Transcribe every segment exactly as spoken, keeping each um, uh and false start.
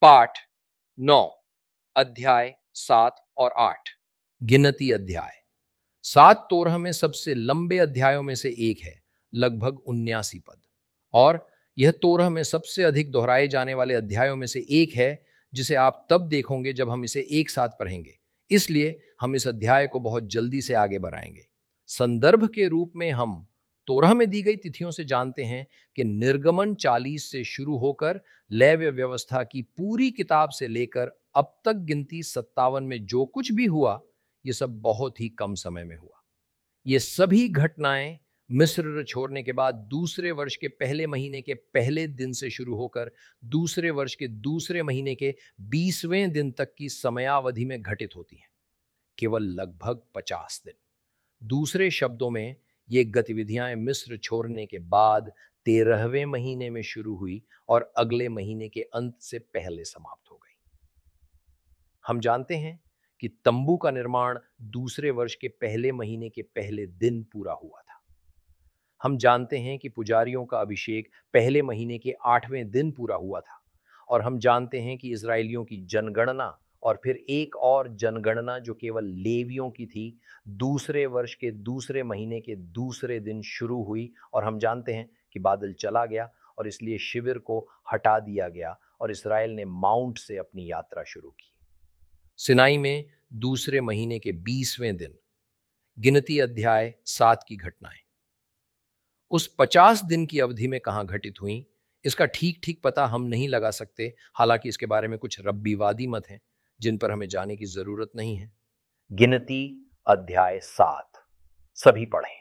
पाठ नौ, अध्याय सात और आठ। गिनती अध्याय। सात तोरह में सबसे लंबे अध्यायों में से एक है, लगभग उन्यासी पद, और यह तोरह में सबसे अधिक दोहराए जाने वाले अध्यायों में से एक है, जिसे आप तब देखोगे जब हम इसे एक साथ पढ़ेंगे। इसलिए हम इस अध्याय को बहुत जल्दी से आगे बढ़ाएंगे। संदर्भ के रूप में हम तोरह में दी गई तिथियों से जानते हैं कि निर्गमन चालीस से शुरू होकर लेव्य व्यवस्था की पूरी किताब से लेकर अब तक गिनती सत्तावन में जो कुछ भी हुआ, ये सब बहुत ही कम समय में हुआ। ये सभी घटनाएं मिस्र छोड़ने के बाद दूसरे वर्ष के पहले महीने के पहले दिन से शुरू होकर दूसरे वर्ष के दूसरे महीने के बीसवें दिन तक की समयावधि में घटित होती हैं, केवल लगभग पचास दिन। दूसरे शब्दों में, ये गतिविधियां मिस्र छोड़ने के बाद तेरहवें महीने में शुरू हुई और अगले महीने के अंत से पहले समाप्त हो गई। हम जानते हैं कि तंबू का निर्माण दूसरे वर्ष के पहले महीने के पहले दिन पूरा हुआ था। हम जानते हैं कि पुजारियों का अभिषेक पहले महीने के आठवें दिन पूरा हुआ था, और हम जानते हैं कि इजरायलियों की जनगणना और फिर एक और जनगणना जो केवल लेवियों की थी, दूसरे वर्ष के दूसरे महीने के दूसरे दिन शुरू हुई। और हम जानते हैं कि बादल चला गया और इसलिए शिविर को हटा दिया गया और इस्राएल ने माउंट से अपनी यात्रा शुरू की। सिनाई में दूसरे महीने के बीसवें दिन। गिनती अध्याय सात की घटनाएं उस पचास दिन की अवधि में कहां घटित हुई, इसका ठीक ठीक पता हम नहीं लगा सकते। हालांकि इसके बारे में कुछ रब्बीवादी मत हैं जिन पर हमें जाने की जरूरत नहीं है। गिनती अध्याय सात, सभी पढ़ें।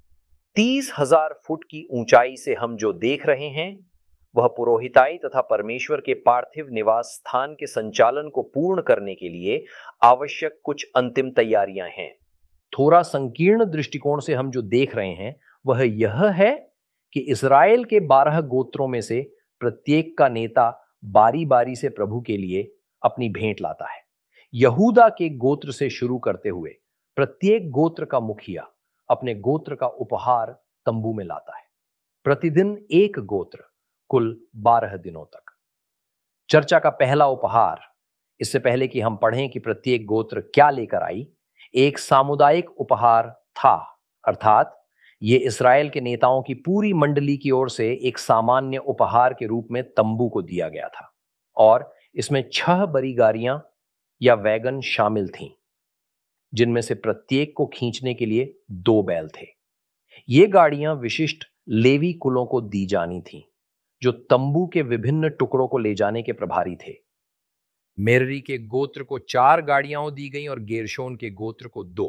तीस हजार फुट की ऊंचाई से हम जो देख रहे हैं, वह पुरोहिताई तथा परमेश्वर के पार्थिव निवास स्थान के संचालन को पूर्ण करने के लिए आवश्यक कुछ अंतिम तैयारियां हैं। थोड़ा संकीर्ण दृष्टिकोण से हम जो देख रहे हैं वह यह है कि इस्राएल के बारह गोत्रों में से प्रत्येक का नेता बारी बारी से प्रभु के लिए अपनी भेंट लाता है। यहूदा के गोत्र से शुरू करते हुए प्रत्येक गोत्र का मुखिया अपने गोत्र का उपहार तंबू में लाता है। प्रतिदिन एक गोत्र, कुल बारह दिनों तक। चर्चा का पहला उपहार, इससे पहले कि हम पढ़ें कि प्रत्येक गोत्र क्या लेकर आई, एक सामुदायिक उपहार था, अर्थात ये इस्राएल के नेताओं की पूरी मंडली की ओर से एक सामान्य उपहार के रूप में तंबू को दिया गया था, और इसमें छह बड़ी गाड़ियां या वैगन शामिल थीं, जिनमें से प्रत्येक को खींचने के लिए दो बैल थे। ये गाड़ियां विशिष्ट लेवी कुलों को दी जानी थीं, जो तंबू के विभिन्न टुकड़ों को ले जाने के प्रभारी थे। मेररी के गोत्र को चार गाड़ियां दी गईं और गेरशोन के गोत्र को दो।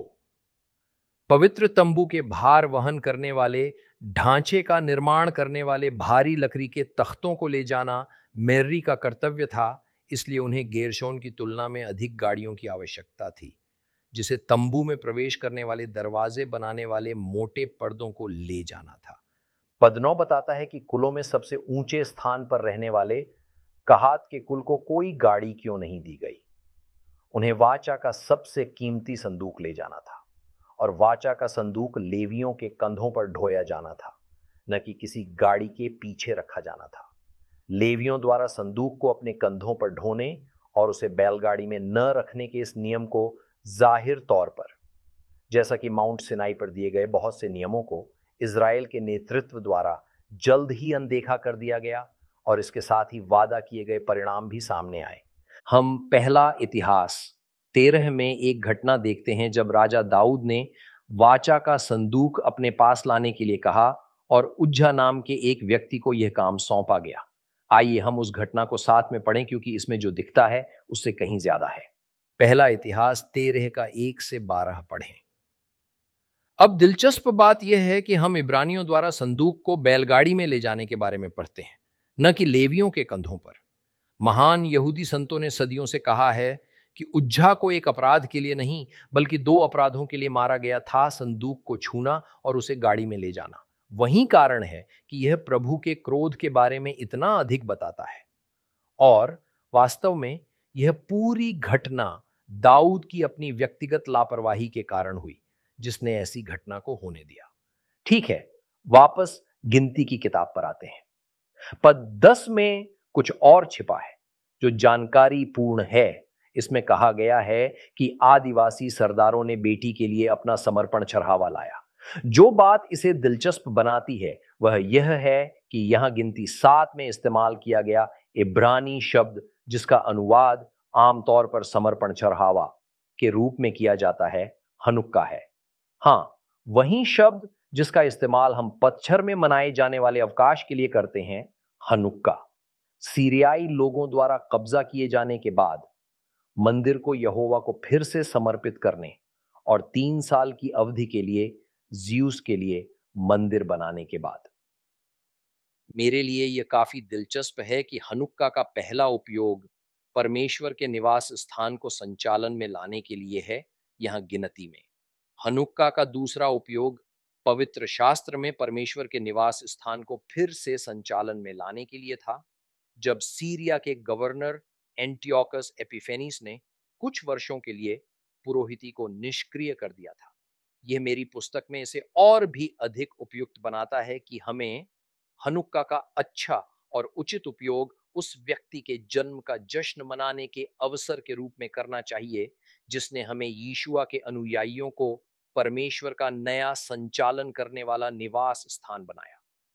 पवित्र तंबू के भार वहन करने वाले ढांचे का निर्माण करने वाले भारी लकड़ी के तख्तों को ले जाना मेररी का कर्तव्य था, इसलिए उन्हें गेरशोन की तुलना में अधिक गाड़ियों की आवश्यकता थी, जिसे तंबू में प्रवेश करने वाले दरवाजे बनाने वाले मोटे पर्दों को ले जाना था। पद नौ बताता है कि कुलों में सबसे ऊंचे स्थान पर रहने वाले कहात के कुल को कोई गाड़ी क्यों नहीं दी गई। उन्हें वाचा का सबसे कीमती संदूक ले जाना था, और वाचा का संदूक लेवियों के कंधों पर ढोया जाना था, न कि किसी गाड़ी के पीछे रखा जाना था। लेवियों द्वारा संदूक को अपने कंधों पर ढोने और उसे बैलगाड़ी में न रखने के इस नियम को जाहिर तौर पर, जैसा कि माउंट सिनाई पर दिए गए बहुत से नियमों को, इजराइल के नेतृत्व द्वारा जल्द ही अनदेखा कर दिया गया, और इसके साथ ही वादा किए गए परिणाम भी सामने आए। हम पहला इतिहास तेरह में एक घटना देखते हैं जब राजा दाऊद ने वाचा का संदूक अपने पास लाने के लिए कहा और उज्जा नाम के एक व्यक्ति को यह काम सौंपा गया। आइए हम उस घटना को साथ में पढ़ें, क्योंकि इसमें जो दिखता है उससे कहीं ज्यादा है। पहला इतिहास तेरह का एक से बारह पढ़ें। अब दिलचस्प बात यह है कि हम इब्रानियों द्वारा संदूक को बैलगाड़ी में ले जाने के बारे में पढ़ते हैं, न कि लेवियों के कंधों पर। महान यहूदी संतों ने सदियों से कहा है कि उज्जा को एक अपराध के लिए नहीं, बल्कि दो अपराधों के लिए मारा गया था, संदूक को छूना और उसे गाड़ी में ले जाना। वही कारण है कि यह प्रभु के क्रोध के बारे में इतना अधिक बताता है, और वास्तव में यह पूरी घटना दाऊद की अपनी व्यक्तिगत लापरवाही के कारण हुई, जिसने ऐसी घटना को होने दिया। ठीक है, वापस गिनती की किताब पर आते हैं। पद दस में कुछ और छिपा है। जो जानकारी पूर्ण है। इसमें कहा गया है कि आदिवासी सरदारों ने बेटी के लिए अपना समर्पण चढ़ावा लाया। जो बात इसे दिलचस्प बनाती है वह यह है कि यहां गिनती सात में इस्तेमाल किया गया इब्रानी शब्द, जिसका अनुवाद आमतौर पर समर्पण चढ़ावा के रूप में किया जाता है, हनुक्का है। हां, वही शब्द जिसका इस्तेमाल हम पतझर में मनाए जाने वाले अवकाश के लिए करते हैं, हनुक्का, सीरियाई लोगों द्वारा कब्जा किए जाने के बाद मंदिर को यहोवा को फिर से समर्पित करने और तीन साल की अवधि के लिए ज्यूस के लिए मंदिर बनाने के बाद। मेरे लिए यह काफी दिलचस्प है कि हनुक्का का पहला उपयोग परमेश्वर के निवास स्थान को संचालन में लाने के लिए है, यहां गिनती में। हनुक्का का दूसरा उपयोग पवित्र शास्त्र में परमेश्वर के निवास स्थान को फिर से संचालन में लाने के लिए था, जब सीरिया के गवर्नर एंटियोकस एपिफेनीस ने कुछ वर्षों के लिए पुरोहिती को निष्क्रिय कर दिया था। यह मेरी पुस्तक में इसे और भी अधिक उपयुक्त बनाता है कि हमें हनुक्का का अच्छा और उचित उपयोग उस व्यक्ति के जन्म का जश्न मनाने के अवसर के रूप में करना चाहिए, जिसने हमें यीशुआ के अनुयायियों को परमेश्वर का नया संचालन करने वाला निवास स्थान बनाया।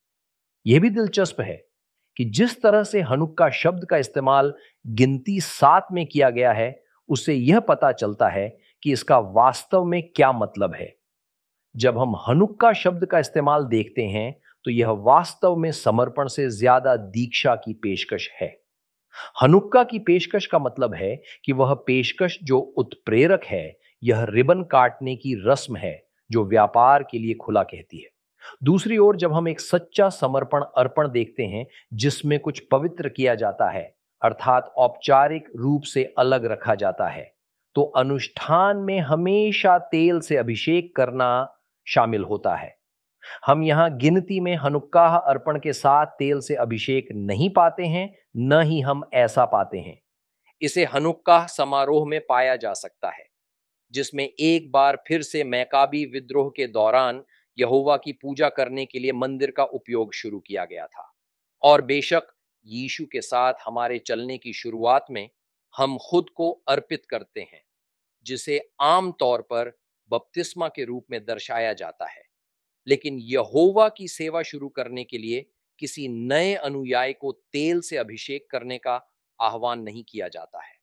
यह भी दिलचस्प है कि जिस तरह से हनुक्का शब्द का इस्तेमाल गिनती सात में किया गया है, उससे यह पता चलता है कि इसका वास्तव में क्या मतलब है। जब हम हनुक्का शब्द का इस्तेमाल देखते हैं तो यह वास्तव में समर्पण से ज्यादा दीक्षा की पेशकश है। हनुक्का की पेशकश का मतलब है कि वह पेशकश जो उत्प्रेरक है, यह रिबन काटने की रस्म है जो व्यापार के लिए खुला कहती है। दूसरी ओर जब हम एक सच्चा समर्पण अर्पण देखते हैं जिसमें कुछ पवित्र किया जाता है, अर्थात औपचारिक रूप से अलग रखा जाता है, तो अनुष्ठान में हमेशा तेल से अभिषेक करना शामिल होता है। हम यहां गिनती में हनुक्का अर्पण के साथ तेल से अभिषेक नहीं पाते हैं, न ही हम ऐसा पाते हैं। इसे हनुक्का समारोह में पाया जा सकता है, जिसमें एक बार फिर से मैकाबी विद्रोह के दौरान यहोवा की पूजा करने के लिए मंदिर का उपयोग शुरू किया गया था। और बेशक यीशु के साथ हमारे चलने की शुरुआत में हम खुद को अर्पित करते हैं, जिसे आम तौर पर बपतिस्मा के रूप में दर्शाया जाता है। लेकिन यहोवा की सेवा शुरू करने के लिए किसी नए अनुयायी को तेल से अभिषेक करने का आह्वान नहीं किया जाता है।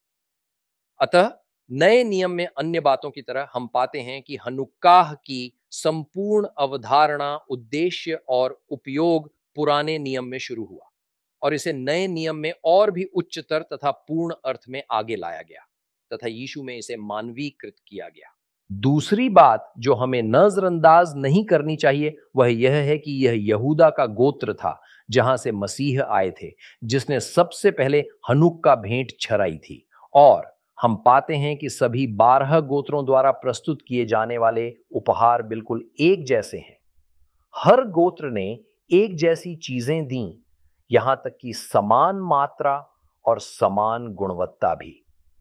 अतः नए नियम में अन्य बातों की तरह हम पाते हैं कि हनुक्काह की संपूर्ण अवधारणा, उद्देश्य और उपयोग पुराने नियम में शुरू हुआ और इसे नए नियम में और भी उच्चतर तथा पूर्ण अर्थ में आगे लाया गया तथा यीशु में इसे मानवीकृत किया गया। दूसरी बात जो हमें नजरअंदाज नहीं करनी चाहिए वह यह है कि यह यहूदा का गोत्र था जहां से मसीह आए थे, जिसने सबसे पहले हनुक्का भेंट छराई थी। और हम पाते हैं कि सभी बारह गोत्रों द्वारा प्रस्तुत किए जाने वाले उपहार बिल्कुल एक जैसे हैं। हर गोत्र ने एक जैसी चीजें दी, यहां तक कि समान मात्रा और समान गुणवत्ता भी।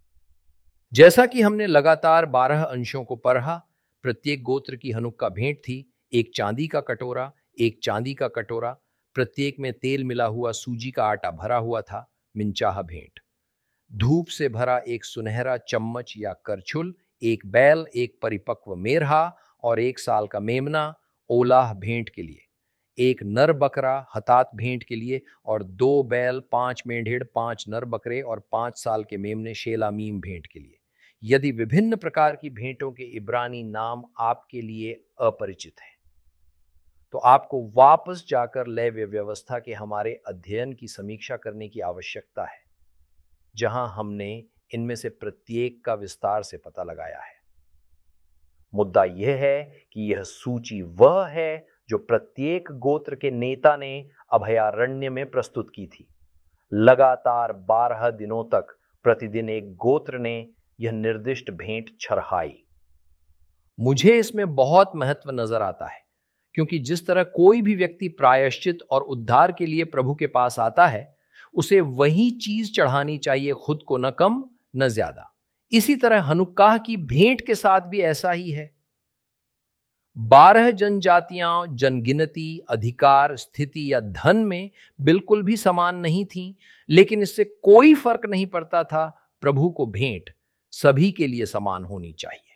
जैसा कि हमने लगातार बारह अंशों को पढ़ा, प्रत्येक गोत्र की हनुक्का भेंट थी एक चांदी का कटोरा, एक चांदी का कटोरा, प्रत्येक में तेल मिला हुआ सूजी का आटा भरा हुआ था, मिंचाहा भेंट। धूप से भरा एक सुनहरा चम्मच या करछुल, एक बैल, एक परिपक्व मेरहा और एक साल का मेमना ओलाह भेंट के लिए, एक नर बकरा हतात भेंट के लिए और दो बैल, पांच मेंढेड़, पांच नर बकरे और पांच साल के मेमने शेलामीम भेंट के लिए। यदि विभिन्न प्रकार की भेंटों के इब्रानी नाम आपके लिए अपरिचित हैं, तो आपको वापस जाकर लेव्य व्यवस्था के हमारे अध्ययन की समीक्षा करने की आवश्यकता है, जहां हमने इनमें से प्रत्येक का विस्तार से पता लगाया है। मुद्दा यह है कि यह सूची वह है जो प्रत्येक गोत्र के नेता ने अभयारण्य में प्रस्तुत की थी। लगातार बारह दिनों तक प्रतिदिन एक गोत्र ने यह निर्दिष्ट भेंट छरहाई। मुझे इसमें बहुत महत्व नजर आता है, क्योंकि जिस तरह कोई भी व्यक्ति प्रायश्चित और उद्धार के लिए प्रभु के पास आता है, उसे वही चीज चढ़ानी चाहिए, खुद को न कम न ज्यादा। इसी तरह हनुक्काह की भेंट के साथ भी ऐसा ही है। बारह जनजातियां जनगिनती, अधिकार, स्थिति या धन में बिल्कुल भी समान नहीं थीं, लेकिन इससे कोई फर्क नहीं पड़ता था। प्रभु को भेंट सभी के लिए समान होनी चाहिए।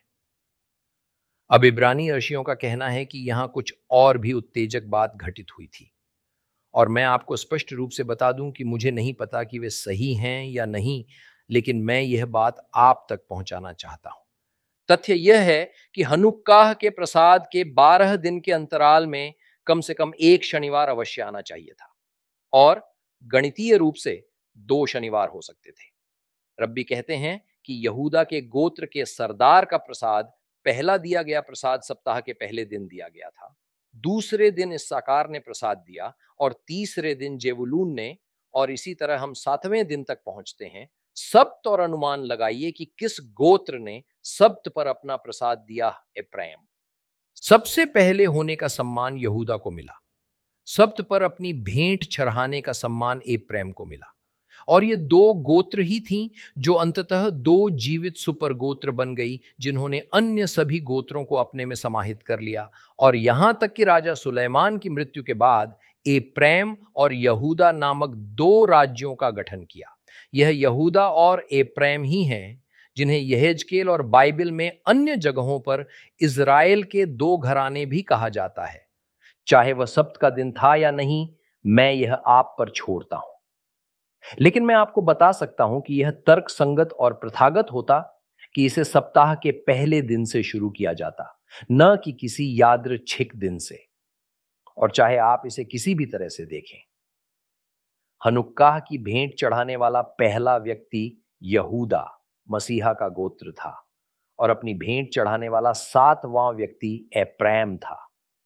अब इब्रानी ऋषियों का कहना है कि यहां कुछ और भी उत्तेजक बात घटित हुई थी, और मैं आपको स्पष्ट रूप से बता दूं कि मुझे नहीं पता कि वे सही हैं या नहीं, लेकिन मैं यह बात आप तक पहुंचाना चाहता हूं। तथ्य यह है कि हनुक्काह के प्रसाद के बारह दिन के अंतराल में कम से कम एक शनिवार अवश्य आना चाहिए था, और गणितीय रूप से दो शनिवार हो सकते थे। रब्बी कहते हैं कि यहूदा के गोत्र के सरदार का प्रसाद, पहला दिया गया प्रसाद सप्ताह के पहले दिन दिया गया था, दूसरे दिन इस्साकार ने प्रसाद दिया, और तीसरे दिन जेबुलून ने, और इसी तरह हम सातवें दिन तक पहुंचते हैं। सब्त और अनुमान लगाइए कि किस गोत्र ने सब्त पर अपना प्रसाद दिया। एप्रैम। सबसे पहले होने का सम्मान यहूदा को मिला। सब्त पर अपनी भेंट चढ़ाने का सम्मान एप्रैम को मिला, और ये दो गोत्र ही थीं जो अंततः दो जीवित सुपर गोत्र बन गई, जिन्होंने अन्य सभी गोत्रों को अपने में समाहित कर लिया। और यहां तक कि राजा सुलेमान की मृत्यु के बाद एप्रैम और यहूदा नामक दो राज्यों का गठन किया। यह यहूदा और एप्रैम ही हैं जिन्हें यहेजकेल और बाइबल में अन्य जगहों पर इज़राइल के दो घराने भी कहा जाता है। चाहे वह सब्त का दिन था या नहीं, मैं यह आप पर छोड़ता हूं, लेकिन मैं आपको बता सकता हूं कि यह तर्क संगत और प्रथागत होता कि इसे सप्ताह के पहले दिन से शुरू किया जाता, न कि किसी यादृच्छिक दिन से। और चाहे आप इसे किसी भी तरह से देखें, हनुक्काह की भेंट चढ़ाने वाला पहला व्यक्ति यहूदा मसीहा का गोत्र था, और अपनी भेंट चढ़ाने वाला सातवां व्यक्ति एप्रैम था।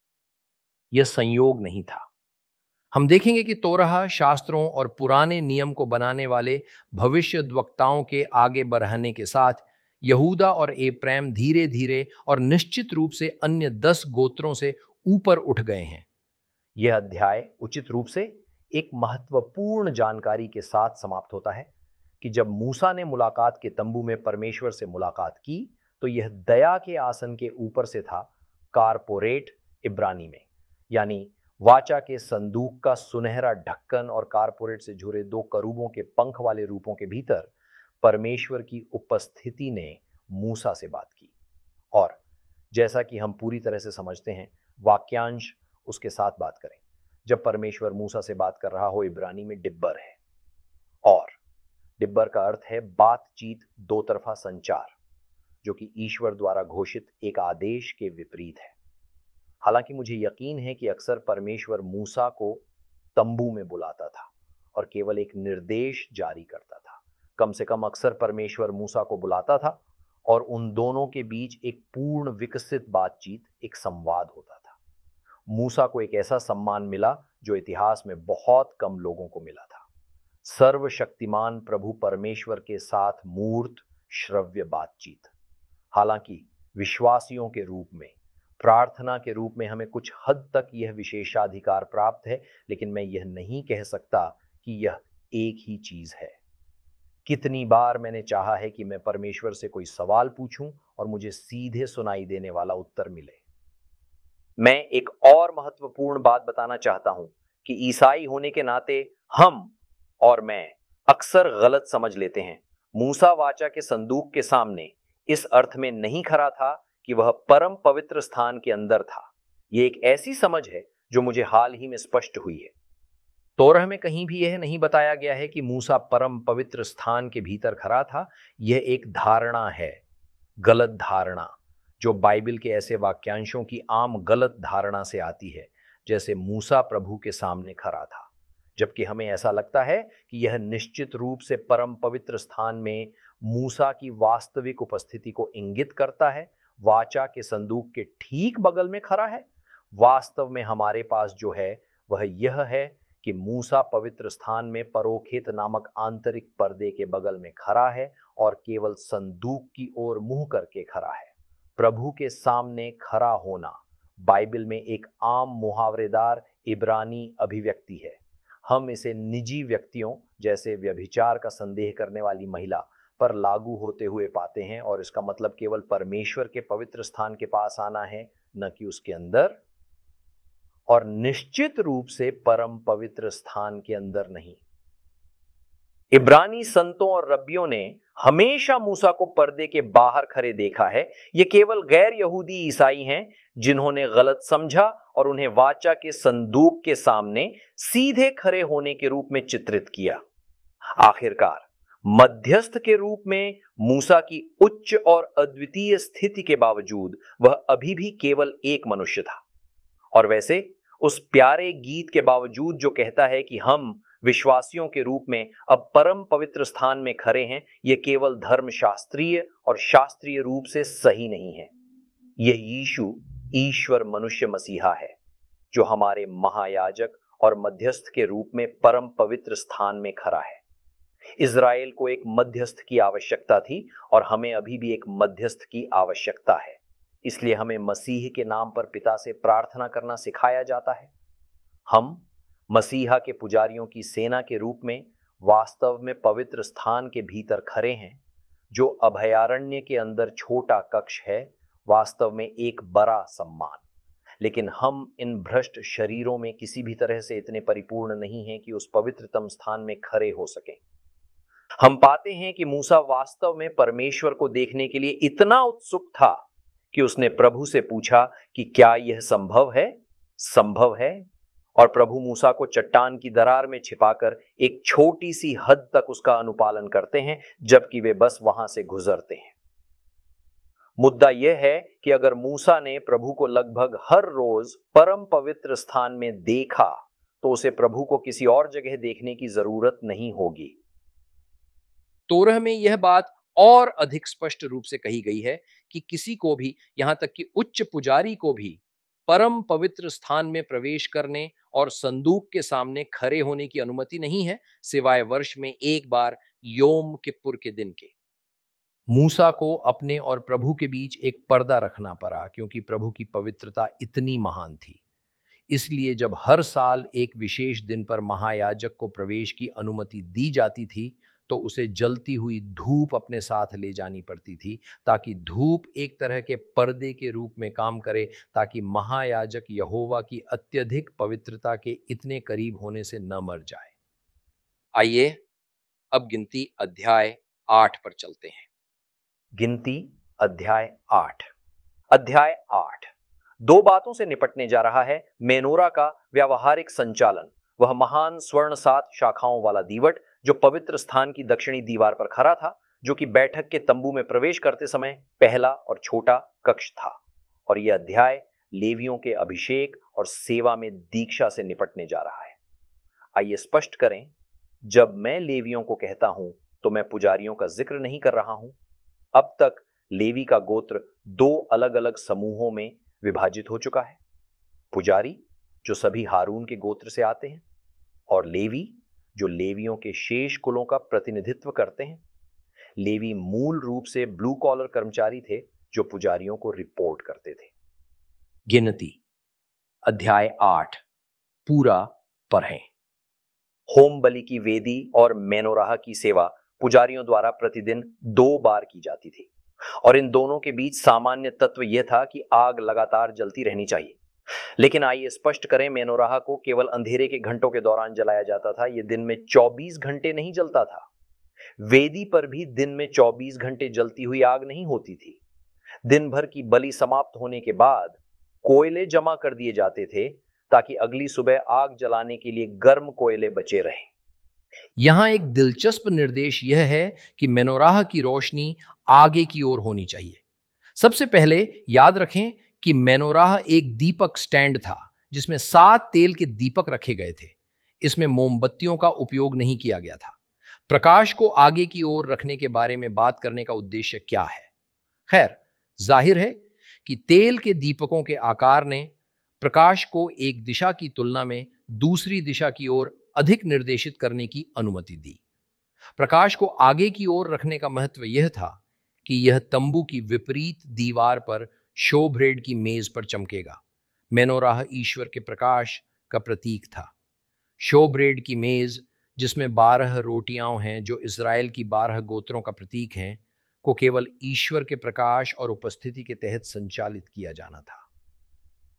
यह संयोग नहीं था। हम देखेंगे कि तोराह, शास्त्रों और पुराने नियम को बनाने वाले भविष्यद्वक्ताओं के आगे बढ़ने के साथ यहूदा और एप्रैम धीरे धीरे और निश्चित रूप से अन्य दस गोत्रों से ऊपर उठ गए हैं। यह अध्याय उचित रूप से एक महत्वपूर्ण जानकारी के साथ समाप्त होता है कि जब मूसा ने मुलाकात के तंबू में परमेश्वर से मुलाकात की, तो यह दया के आसन के ऊपर से था, कारपोरेट इब्रानी में, यानी वाचा के संदूक का सुनहरा ढक्कन और कारपोरेट से जुड़े दो करूबों के पंख वाले रूपों के भीतर परमेश्वर की उपस्थिति ने मूसा से बात की। और जैसा कि हम पूरी तरह से समझते हैं, वाक्यांश उसके साथ बात करें। जब परमेश्वर मूसा से बात कर रहा हो, इब्रानी में डिब्बर है, और डिब्बर का अर्थ है बातचीत, दो तरफा संचार, जो कि ईश्वर द्वारा घोषित एक आदेश के विपरीत है। हालांकि मुझे यकीन है कि अक्सर परमेश्वर मूसा को तंबू में बुलाता था और केवल एक निर्देश जारी करता था। कम से कम अक्सर परमेश्वर मूसा को बुलाता था और उन दोनों के बीच एक पूर्ण विकसित बातचीत, एक संवाद होता था। मूसा को एक ऐसा सम्मान मिला जो इतिहास में बहुत कम लोगों को मिला था। सर्वशक्तिमान प्रभु परमेश्वर के साथ मूर्त श्रव्य बातचीत। हालांकि विश्वासियों के रूप में, प्रार्थना के रूप में हमें कुछ हद तक यह विशेषाधिकार प्राप्त है, लेकिन मैं यह नहीं कह सकता कि यह एक ही चीज है। कितनी बार मैंने चाहा है कि मैं परमेश्वर से कोई सवाल पूछूं और मुझे सीधे सुनाई देने वाला उत्तर मिले। मैं एक और महत्वपूर्ण बात बताना चाहता हूं कि ईसाई होने के नाते हम और मैं अक्सर गलत समझ लेते हैं। मूसा वाचा के संदूक के सामने इस अर्थ में नहीं खड़ा था कि वह परम पवित्र स्थान के अंदर था। यह एक ऐसी समझ है जो मुझे हाल ही में स्पष्ट हुई है। तोरह में कहीं भी यह नहीं बताया गया है कि मूसा परम पवित्र स्थान के भीतर खड़ा था। यह एक धारणा है, गलत धारणा, जो बाइबल के ऐसे वाक्यांशों की आम गलत धारणा से आती है, जैसे मूसा प्रभु के सामने खड़ा था, जबकि हमें ऐसा लगता है कि यह निश्चित रूप से परम पवित्र स्थान में मूसा की वास्तविक उपस्थिति को इंगित करता है। वाचा के संदूक के ठीक बगल में खड़ा है। वास्तव में हमारे पास जो है वह यह है कि मूसा पवित्र स्थान में परोखित नामक आंतरिक पर्दे के बगल में खड़ा है और केवल संदूक की ओर मुंह करके खड़ा है। प्रभु के सामने खड़ा होना बाइबल में एक आम मुहावरेदार इब्रानी अभिव्यक्ति है। हम इसे निजी व्यक्तियों जैसे व्यभिचार का संदेह करने वाली महिला पर लागू होते हुए पाते हैं, और इसका मतलब केवल परमेश्वर के पवित्र स्थान के पास आना है, न कि उसके अंदर, और निश्चित रूप से परम पवित्र स्थान के अंदर नहीं। इब्रानी संतों और रब्बियों ने हमेशा मूसा को पर्दे के बाहर खड़े देखा है। ये केवल गैर यहूदी ईसाई हैं जिन्होंने गलत समझा और उन्हें वाचा के संदूक के सामने सीधे खड़े होने के रूप में चित्रित किया। आखिरकार मध्यस्थ के रूप में मूसा की उच्च और अद्वितीय स्थिति के बावजूद वह अभी भी केवल एक मनुष्य था। और वैसे उस प्यारे गीत के बावजूद जो कहता है कि हम विश्वासियों के रूप में अब परम पवित्र स्थान में खड़े हैं, यह केवल धर्मशास्त्रीय और शास्त्रीय रूप से सही नहीं है। यह यीशु ईश्वर मनुष्य मसीहा है जो हमारे महायाजक और मध्यस्थ के रूप में परम पवित्र स्थान में खड़ा है। इज़राइल को एक मध्यस्थ की आवश्यकता थी और हमें अभी भी एक मध्यस्थ की आवश्यकता है। इसलिए हमें मसीह के नाम पर पिता से प्रार्थना करना सिखाया जाता है। हम मसीहा के पुजारियों की सेना के रूप में वास्तव में पवित्र स्थान के भीतर खड़े हैं, जो अभयारण्य के अंदर छोटा कक्ष है, वास्तव में एक बड़ा सम्मान। लेकिन हम इन भ्रष्ट शरीरों में किसी भी तरह से इतने परिपूर्ण नहीं हैं कि उस पवित्रतम स्थान में खड़े हो सकें। हम पाते हैं कि मूसा वास्तव में परमेश्वर को देखने के लिए इतना उत्सुक था कि उसने प्रभु से पूछा कि क्या यह संभव है? संभव है। और प्रभु मूसा को चट्टान की दरार में छिपाकर एक छोटी सी हद तक उसका अनुपालन करते हैं, जबकि वे बस वहां से गुजरते हैं। मुद्दा यह है कि अगर मूसा ने प्रभु को लगभग हर रोज परम पवित्र स्थान में देखा, तो उसे प्रभु को किसी और जगह देखने की जरूरत नहीं होगी। तोरह में यह बात और अधिक स्पष्ट रूप से कही गई है कि किसी को भी, यहां तक कि उच्च पुजारी को भी, परम पवित्र स्थान में प्रवेश करने और संदूक के सामने खड़े होने की अनुमति नहीं है, सिवाय वर्ष में एक बार योम किप्पुर के दिन के। मूसा को अपने और प्रभु के बीच एक पर्दा रखना पड़ा, क्योंकि प्रभु की पवित्रता इतनी महान थी। इसलिए जब हर साल एक विशेष दिन पर महायाजक को प्रवेश की अनुमति दी जाती थी, तो उसे जलती हुई धूप अपने साथ ले जानी पड़ती थी, ताकि धूप एक तरह के पर्दे के रूप में काम करे, ताकि महायाजक यहोवा की अत्यधिक पवित्रता के इतने करीब होने से न मर जाए। आइए अब गिनती अध्याय आठ पर चलते हैं। गिनती अध्याय आठ। अध्याय आठ दो बातों से निपटने जा रहा है। मेनोरा का व्यावहारिक संचालन, वह महान स्वर्ण सात शाखाओं वाला दीवट जो पवित्र स्थान की दक्षिणी दीवार पर खड़ा था, जो कि बैठक के तंबू में प्रवेश करते समय पहला और छोटा कक्ष था। और यह अध्याय लेवियों के अभिषेक और सेवा में दीक्षा से निपटने जा रहा है। आइए स्पष्ट करें, जब मैं लेवियों को कहता हूं तो मैं पुजारियों का जिक्र नहीं कर रहा हूं। अब तक लेवी का गोत्र दो अलग अलग समूहों में विभाजित हो चुका है। पुजारी जो सभी हारून के गोत्र से आते हैं, और लेवी जो लेवियों के शेष कुलों का प्रतिनिधित्व करते हैं। लेवी मूल रूप से ब्लू कॉलर कर्मचारी थे जो पुजारियों को रिपोर्ट करते थे। गिनती अध्याय आठ पूरा पढ़ें। होम बलि की वेदी और मेनोराह की सेवा पुजारियों द्वारा प्रतिदिन दो बार की जाती थी, और इन दोनों के बीच सामान्य तत्व यह था कि आग लगातार जलती रहनी चाहिए। लेकिन आइए स्पष्ट करें, मेनोराह को केवल अंधेरे के घंटों के दौरान जलाया जाता था। यह दिन में चौबीस घंटे नहीं जलता था। वेदी पर भी दिन में चौबीस घंटे जलती हुई आग नहीं होती थी। दिन भर की बलि समाप्त होने के बाद कोयले जमा कर दिए जाते थे, ताकि अगली सुबह आग जलाने के लिए गर्म कोयले बचे रहें। यहां एक दिलचस्प निर्देश यह है कि मेनोराह की रोशनी आगे की ओर होनी चाहिए। सबसे पहले याद रखें कि मेनोराह एक दीपक स्टैंड था, जिसमें सात तेल के दीपक रखे गए थे। इसमें मोमबत्तियों का उपयोग नहीं किया गया था। प्रकाश को आगे की ओर रखने के बारे में बात करने का उद्देश्य क्या है? खैर, जाहिर है कि तेल के दीपकों के आकार ने प्रकाश को एक दिशा की तुलना में दूसरी दिशा की ओर अधिक निर्देशित करने की अनुमति दी। प्रकाश को आगे की ओर रखने का महत्व यह था कि यह तंबू की विपरीत दीवार पर शोब्रेड की मेज पर चमकेगा। मेनोराह ईश्वर के प्रकाश का प्रतीक था। शोब्रेड की मेज, जिसमें बारह रोटियां हैं जो इज़राइल की बारह गोत्रों का प्रतीक हैं, को केवल ईश्वर के प्रकाश और उपस्थिति के तहत संचालित किया जाना था।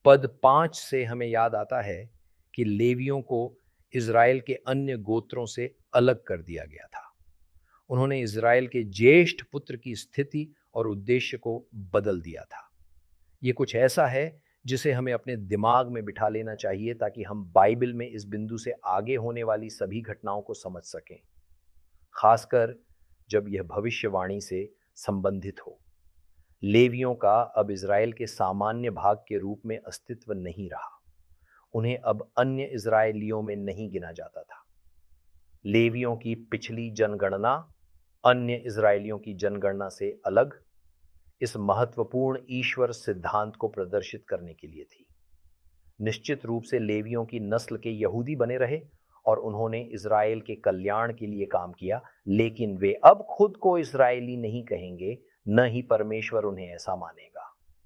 पद पांच से हमें याद आता है कि लेवियों को इज़राइल के अन्य गोत्रों से अलग कर दिया गया था। उन्होंने इज़राइल के ज्येष्ठ पुत्र की स्थिति और उद्देश्य को बदल दिया था। ये कुछ ऐसा है जिसे हमें अपने दिमाग में बिठा लेना चाहिए ताकि हम बाइबल में इस बिंदु से आगे होने वाली सभी घटनाओं को समझ सकें, खासकर जब यह भविष्यवाणी से संबंधित हो। लेवियों का अब इज़राइल के सामान्य भाग के रूप में अस्तित्व नहीं रहा। उन्हें अब अन्य इज़राइलियों में नहीं गिना जाता था। लेवियों की पिछली जनगणना अन्य इज़राइलियों की जनगणना से अलग इस महत्वपूर्ण ईश्वर सिद्धांत को प्रदर्शित करने के लिए थी। निश्चित रूप से लेवियों की नस्ल के यहूदी बने रहे और उन्होंने इज़राइल के कल्याण के लिए काम किया, लेकिन वे अब खुद को इज़राइली नहीं कहेंगे, न ही परमेश्वर उन्हें ऐसा मानेगा।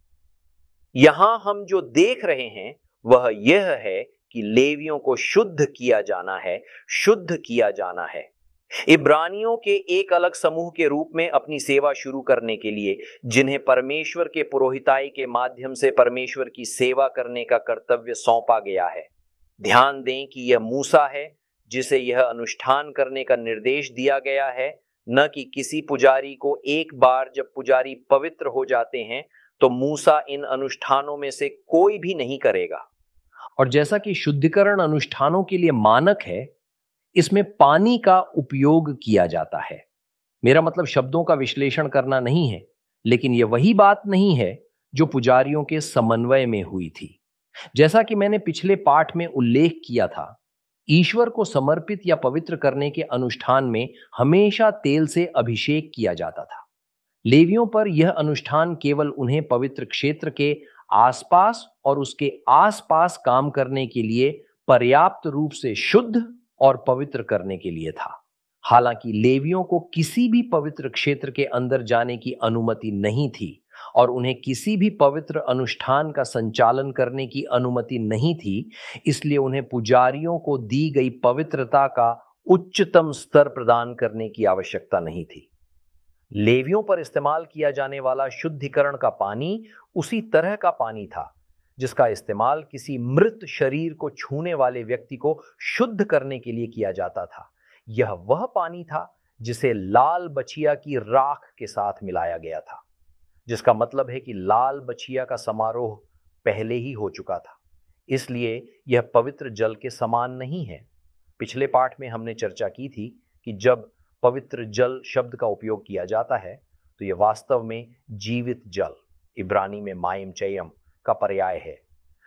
यहां हम जो देख रहे हैं वह यह है कि लेवियों को शुद्ध किया जाना है, शुद्ध किया जाना है। इब्रानियों के एक अलग समूह के रूप में अपनी सेवा शुरू करने के लिए, जिन्हें परमेश्वर के पुरोहिताई के माध्यम से परमेश्वर की सेवा करने का कर्तव्य सौंपा गया है। ध्यान दें कि यह मूसा है जिसे यह अनुष्ठान करने का निर्देश दिया गया है, न कि किसी पुजारी को। एक बार जब पुजारी पवित्र हो जाते हैं तो मूसा इन अनुष्ठानों में से कोई भी नहीं करेगा। और जैसा कि शुद्धिकरण अनुष्ठानों के लिए मानक है, इसमें पानी का उपयोग किया जाता है। मेरा मतलब शब्दों का विश्लेषण करना नहीं है, लेकिन यह वही बात नहीं है जो पुजारियों के समन्वय में हुई थी। जैसा कि मैंने पिछले पाठ में उल्लेख किया था, ईश्वर को समर्पित या पवित्र करने के अनुष्ठान में हमेशा तेल से अभिषेक किया जाता था। लेवियों पर यह अनुष्ठान केवल उन्हें पवित्र क्षेत्र के आसपास और उसके आसपास काम करने के लिए पर्याप्त रूप से शुद्ध और पवित्र करने के लिए था। हालांकि लेवियों को किसी भी पवित्र क्षेत्र के अंदर जाने की अनुमति नहीं थी और उन्हें किसी भी पवित्र अनुष्ठान का संचालन करने की अनुमति नहीं थी, इसलिए उन्हें पुजारियों को दी गई पवित्रता का उच्चतम स्तर प्रदान करने की आवश्यकता नहीं थी। लेवियों पर इस्तेमाल किया जाने वाला शुद्धिकरण का पानी उसी तरह का पानी था जिसका इस्तेमाल किसी मृत शरीर को छूने वाले व्यक्ति को शुद्ध करने के लिए किया जाता था। यह वह पानी था जिसे लाल बछिया की राख के साथ मिलाया गया था, जिसका मतलब है कि लाल बछिया का समारोह पहले ही हो चुका था, इसलिए यह पवित्र जल के समान नहीं है। पिछले पाठ में हमने चर्चा की थी कि जब पवित्र जल शब्द का उपयोग किया जाता है तो यह वास्तव में जीवित जल, इब्रानी में माइम चयम का पर्याय है।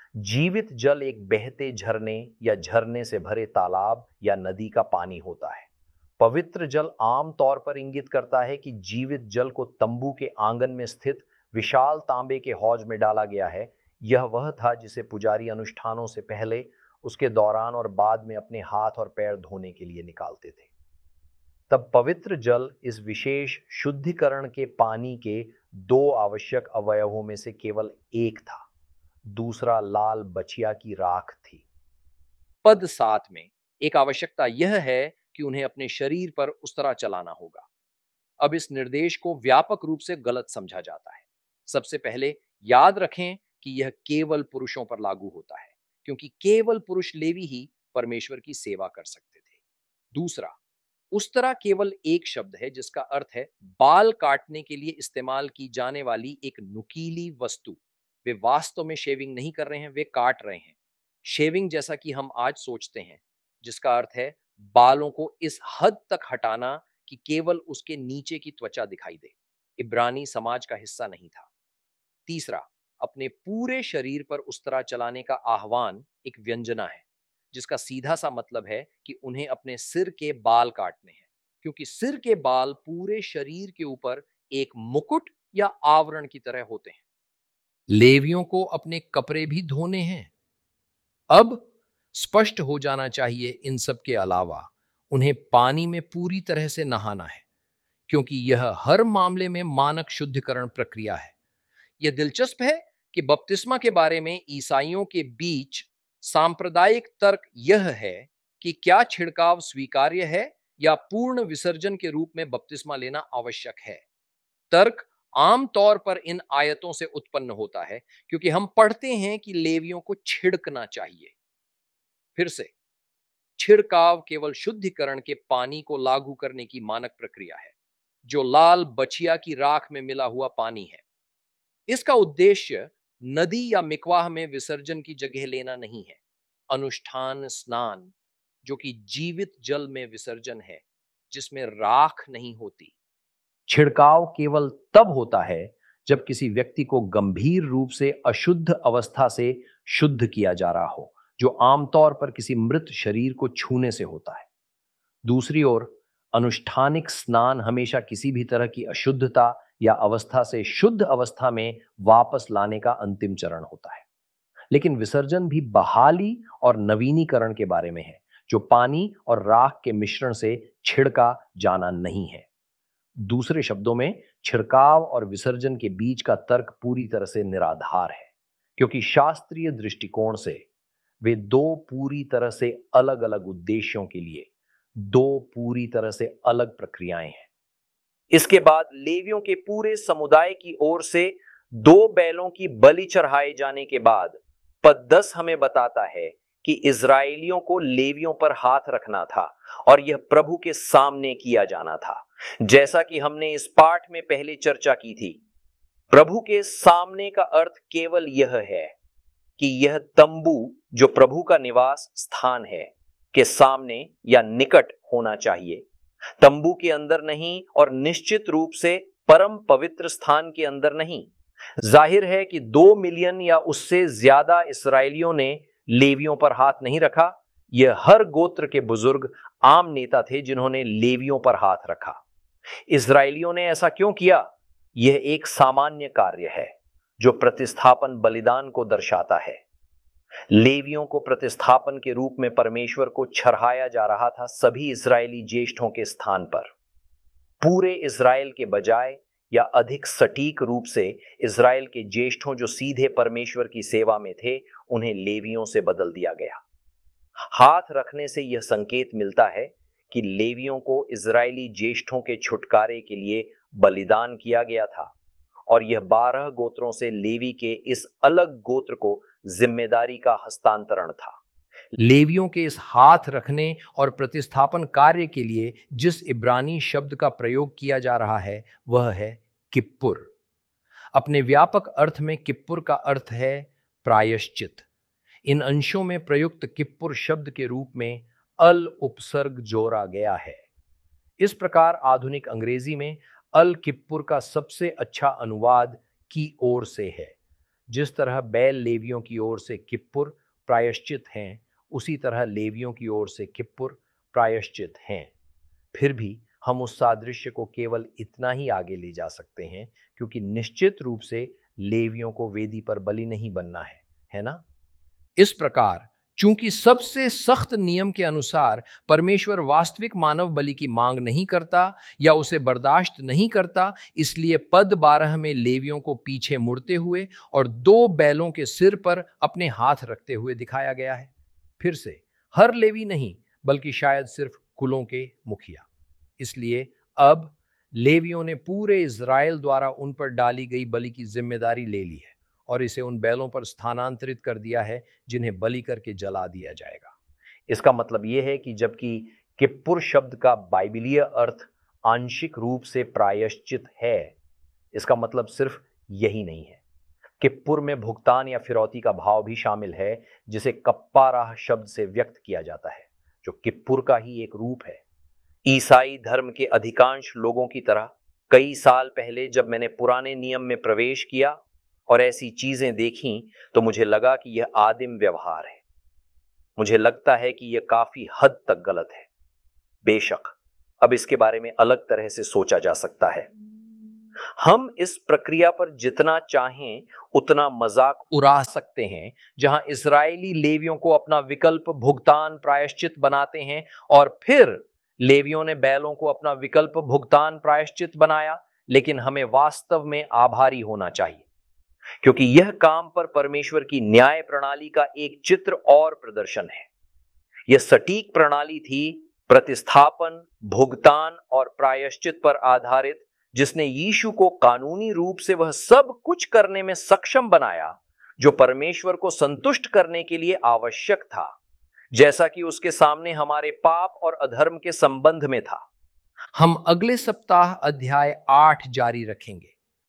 जीवित जल एक बहते झरने या झरने से भरे तालाब या नदी का पानी होता है। पवित्र जल आम तौर पर इंगित करता है कि जीवित जल को तंबू के आंगन में स्थित विशाल तांबे के हौज में डाला गया है। यह वह था जिसे पुजारी अनुष्ठानों से पहले, उसके दौरान और बाद में अपने हाथ और पैर धोने के लिए निकालते थे। तब पवित्र जल इस विशेष शुद्धिकरण के पानी के दो आवश्यक अवयवों में से केवल एक था, दूसरा लाल बछिया की राख थी। पद सात में एक आवश्यकता यह है कि उन्हें अपने शरीर पर उस तरह चलाना होगा। अब इस निर्देश को व्यापक रूप से गलत समझा जाता है। सबसे पहले याद रखें कि यह केवल पुरुषों पर लागू होता है, क्योंकि केवल पुरुष लेवी ही परमेश्वर की सेवा कर सकते थे। दूसरा, उस तरह केवल एक शब्द है जिसका अर्थ है बाल काटने के लिए इस्तेमाल की जाने वाली एक नुकीली वस्तु। वे वास्तव में शेविंग नहीं कर रहे हैं, वे काट रहे हैं। शेविंग जैसा कि हम आज सोचते हैं, जिसका अर्थ है बालों को इस हद तक हटाना कि केवल उसके नीचे की त्वचा दिखाई दे, इब्रानी समाज का हिस्सा नहीं था। तीसरा, अपने पूरे शरीर पर उस तरह चलाने का आह्वान एक व्यंजना है, जिसका सीधा सा मतलब है कि उन्हें अपने सिर के बाल काटने हैं, क्योंकि सिर के बाल पूरे शरीर के ऊपर एक मुकुट या आवरण की तरह होते हैं। लेवियों को अपने कपड़े भी धोने हैं। अब स्पष्ट हो जाना चाहिए, इन सब के अलावा उन्हें पानी में पूरी तरह से नहाना है, क्योंकि यह हर मामले में मानक शुद्धिकरण प्रक्रिया है। यह दिलचस्प है कि बपतिस्मा के बारे में ईसाइयों के बीच सांप्रदायिक तर्क यह है कि क्या छिड़काव स्वीकार्य है या पूर्ण विसर्जन के रूप में बपतिस्मा लेना आवश्यक है। तर्क आमतौर पर इन आयतों से उत्पन्न होता है क्योंकि हम पढ़ते हैं कि लेवियों को छिड़कना चाहिए। फिर से, छिड़काव केवल शुद्धिकरण के पानी को लागू करने की मानक प्रक्रिया है, जो लाल बछिया की राख में मिला हुआ पानी है। इसका उद्देश्य नदी या मिकवाह में विसर्जन की जगह लेना नहीं है। अनुष्ठान स्नान, जो कि जीवित जल में विसर्जन है, जिसमें राख नहीं होती। छिड़काव केवल तब होता है जब किसी व्यक्ति को गंभीर रूप से अशुद्ध अवस्था से शुद्ध किया जा रहा हो, जो आमतौर पर किसी मृत शरीर को छूने से होता है। दूसरी ओर, अनुष्ठानिक स्नान हमेशा किसी भी तरह की अशुद्धता या अवस्था से शुद्ध अवस्था में वापस लाने का अंतिम चरण होता है। लेकिन विसर्जन भी बहाली और नवीनीकरण के बारे में है, जो पानी और राख के मिश्रण से छिड़का जाना नहीं है। दूसरे शब्दों में, छिड़काव और विसर्जन के बीच का तर्क पूरी तरह से निराधार है, क्योंकि शास्त्रीय दृष्टिकोण से वे दो पूरी तरह से अलग अलग उद्देश्यों के लिए दो पूरी तरह से अलग प्रक्रियाएं हैं। इसके बाद लेवियों के पूरे समुदाय की ओर से दो बैलों की बलि चढ़ाए जाने के बाद पद दस हमें बताता है कि इजरायलियों को लेवियों पर हाथ रखना था और यह प्रभु के सामने किया जाना था। जैसा कि हमने इस पाठ में पहले चर्चा की थी, प्रभु के सामने का अर्थ केवल यह है कि यह तंबू, जो प्रभु का निवास स्थान है, के सामने या निकट होना चाहिए। तंबू के अंदर नहीं और निश्चित रूप से परम पवित्र स्थान के अंदर नहीं। जाहिर है कि दो मिलियन या उससे ज्यादा इस्राएलियों ने लेवियों पर हाथ नहीं रखा। यह हर गोत्र के बुजुर्ग आम नेता थे जिन्होंने लेवियों पर हाथ रखा। इस्राएलियों ने ऐसा क्यों किया? यह एक सामान्य कार्य है जो प्रतिस्थापन बलिदान को दर्शाता है। लेवियों को प्रतिस्थापन के रूप में परमेश्वर को चढ़ाया जा रहा था सभी इस्राएली ज्येष्ठों के स्थान पर। पूरे इस्राएल के बजाय, या अधिक सटीक रूप से इस्राएल के ज्येष्ठों जो सीधे परमेश्वर की सेवा में थे, उन्हें लेवियों से बदल दिया गया। हाथ रखने से यह संकेत मिलता है कि लेवियों को इस्राएली ज्येष्ठों के छुटकारे के लिए बलिदान किया गया था, और यह बारह गोत्रों से लेवी के इस अलग गोत्र को जिम्मेदारी का हस्तांतरण था। लेवियों के इस हाथ रखने और प्रतिस्थापन कार्य के लिए जिस इब्रानी शब्द का प्रयोग किया जा रहा है वह है किप्पुर। अपने व्यापक अर्थ में किप्पुर का अर्थ है प्रायश्चित। इन अंशों में प्रयुक्त किप्पुर शब्द के रूप में अल उपसर्ग जोड़ा गया है। इस प्रकार आधुनिक अंग्रेजी में अल किप्पुर का सबसे अच्छा अनुवाद की ओर से है। जिस तरह बैल लेवियों की ओर से किप्पुर प्रायश्चित हैं, उसी तरह लेवियों की ओर से किप्पुर प्रायश्चित हैं। फिर भी हम उस सादृश्य को केवल इतना ही आगे ले जा सकते हैं, क्योंकि निश्चित रूप से लेवियों को वेदी पर बलि नहीं बनना है, है ना? इस प्रकार चूंकि सबसे सख्त नियम के अनुसार परमेश्वर वास्तविक मानव बलि की मांग नहीं करता या उसे बर्दाश्त नहीं करता, इसलिए पद बारह में लेवियों को पीछे मुड़ते हुए और दो बैलों के सिर पर अपने हाथ रखते हुए दिखाया गया है। फिर से, हर लेवी नहीं, बल्कि शायद सिर्फ कुलों के मुखिया। इसलिए अब लेवियों ने पूरे इज़राइल द्वारा उन पर डाली गई बलि की जिम्मेदारी ले ली है और इसे उन बैलों पर स्थानांतरित कर दिया है जिन्हें बलि करके जला दिया जाएगा। इसका मतलब यह है कि जबकि किप्पुर शब्द का बाइबिलीय अर्थ आंशिक रूप से प्रायश्चित है, इसका मतलब सिर्फ यही नहीं है। किप्पुर में भुगतान या फिरौती का भाव भी शामिल है, जिसे कप्पाराह शब्द से व्यक्त किया जाता है, जो किप्पुर का ही एक रूप है। ईसाई धर्म के अधिकांश लोगों की तरह कई साल पहले जब मैंने पुराने नियम में प्रवेश किया और ऐसी चीजें देखीं, तो मुझे लगा कि यह आदिम व्यवहार है। मुझे लगता है कि यह काफी हद तक गलत है। बेशक अब इसके बारे में अलग तरह से सोचा जा सकता है। हम इस प्रक्रिया पर जितना चाहें उतना मजाक उड़ा सकते हैं, जहां इस्राएली लेवियों को अपना विकल्प भुगतान प्रायश्चित बनाते हैं और फिर लेवियों ने बैलों को अपना विकल्प भुगतान प्रायश्चित बनाया। लेकिन हमें वास्तव में आभारी होना चाहिए, क्योंकि यह काम पर परमेश्वर की न्याय प्रणाली का एक चित्र और प्रदर्शन है। यह सटीक प्रणाली थी प्रतिस्थापन, भुगतान और प्रायश्चित पर आधारित, जिसने यीशु को कानूनी रूप से वह सब कुछ करने में सक्षम बनाया जो परमेश्वर को संतुष्ट करने के लिए आवश्यक था, जैसा कि उसके सामने हमारे पाप और अधर्म के संबंध में था। हम अगले सप्ताह अध्याय आठ जारी रखेंगे।